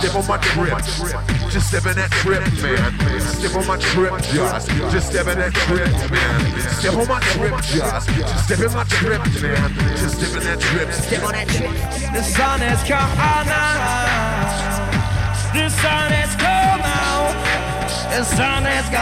step on my trip. Just step in that trip, man. Step on my trip, just step in that trip, man. Step on my trip, just step in my trip, man. Just step in that trip. Step on that trip. The sun has come out now. The sun has come out. The sun has come